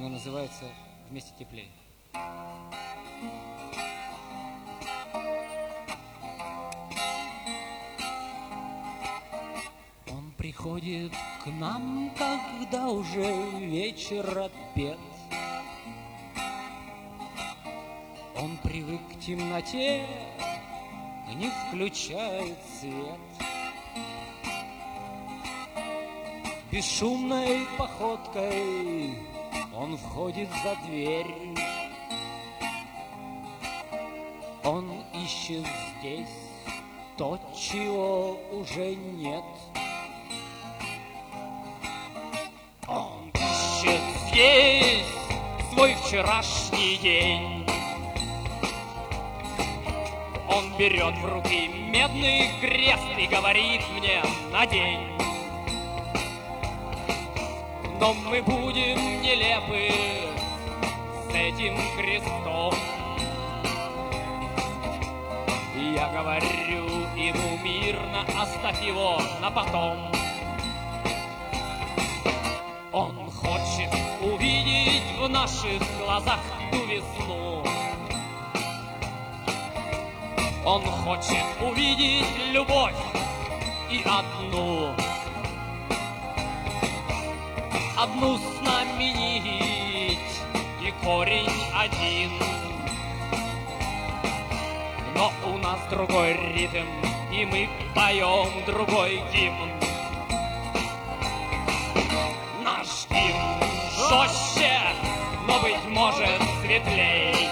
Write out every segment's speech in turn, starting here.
Она называется «Вместе теплее». Он приходит к нам, когда уже вечер отпет. Он привык к темноте, не включает свет. Бесшумной походкой он входит за дверь. Он ищет здесь то, чего уже нет. Он ищет здесь свой вчерашний день. Он берет в руки медный крест и говорит мне: надень. Но мы будем нелепы с этим крестом. Я говорю ему мирно: оставь его на потом. Он хочет увидеть в наших глазах ту весну. Он хочет увидеть любовь и одну с нами нить и корень один. Но у нас другой ритм, и мы поем другой гимн. Наш гимн жестче, но, быть может, светлей.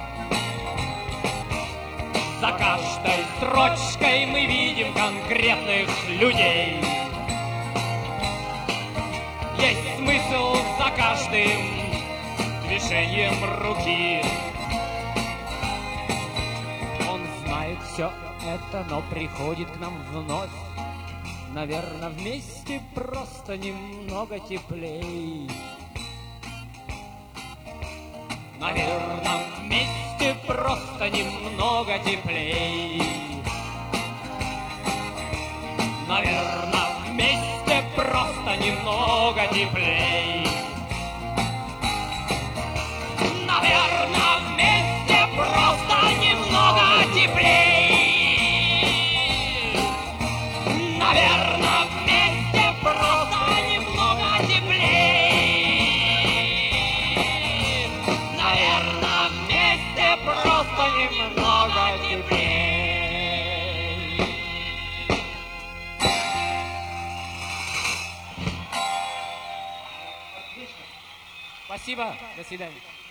За каждой строчкой мы видим конкретных людей. Есть смысл за каждым движением руки. Он знает все это, но приходит к нам вновь. Наверное, вместе просто немного теплей. Наверное, вместе просто немного теплей. Наверное, вместе просто немного теплей. Наверное, вместе просто немного теплей. Наверное, вместе просто немного теплей. Наверное, вместе просто немного теплей. Спасибо. До свидания.